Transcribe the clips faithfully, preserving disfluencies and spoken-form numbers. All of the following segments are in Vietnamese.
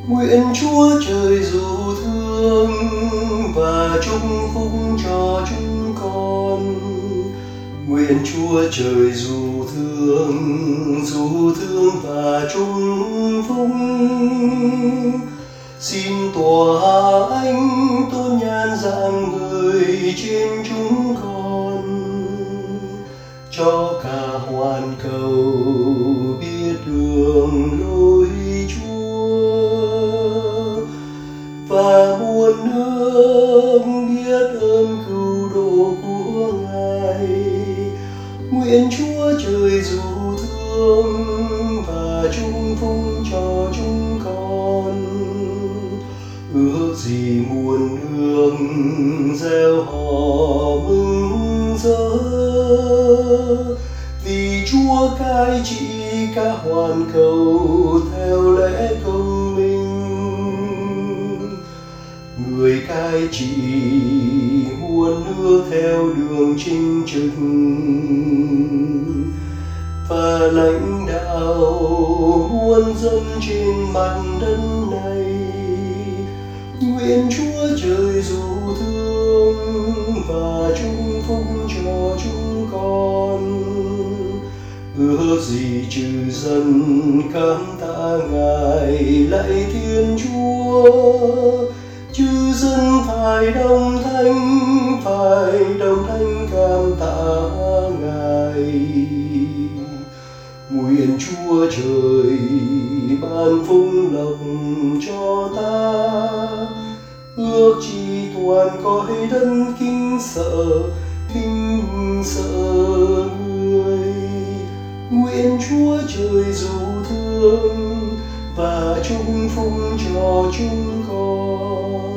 Nguyện Chúa Trời dù thương và chúc phúc cho chúng con. Nguyện Chúa Trời dù thương, dù thương và chúc phúc. Xin tỏa ánh tôn nhan rạng ngời trên chúng con, cho cả hoàn cầu biết đường lối Chúa, và muôn nước biết ơn cứu độ của Ngài. Nguyện Chúa Trời dù thương và chúc phúc cho chúng con. Ước gì muôn nước reo hò mừng rỡ, vì Chúa cai trị cả hoàn cầu theo lẽ công minh. Người cai trị muôn nước theo đường chính trực, và lãnh đạo muôn dân trên mặt đất này. Nguyện Chúa Trời dù thương và chúc phúc cho chúng con. Ước gì trừ dân cảm tạ Ngài lạy Thiên Chúa, chư dân phải đồng thanh, phải đồng thanh cảm tạ Ngài. Nguyện Chúa Trời ban phúc lộc cho ta, ước chi toàn cõi đất kính sợ, kính sợ người. Nguyện Chúa Trời dù thương và chúc phúc cho chúng con.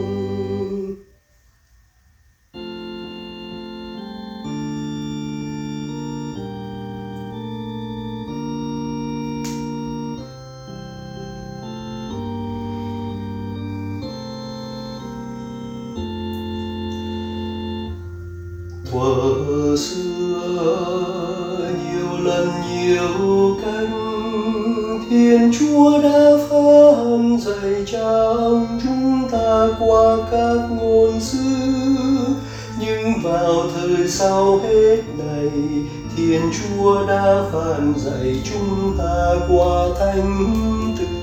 Thuở xưa nhiều lần nhiều cách, Thiên Chúa đã phán dạy cho chúng ta qua các ngôn sứ. Nhưng vào thời sau hết này, Thiên Chúa đã phán dạy chúng ta qua Thánh Từ.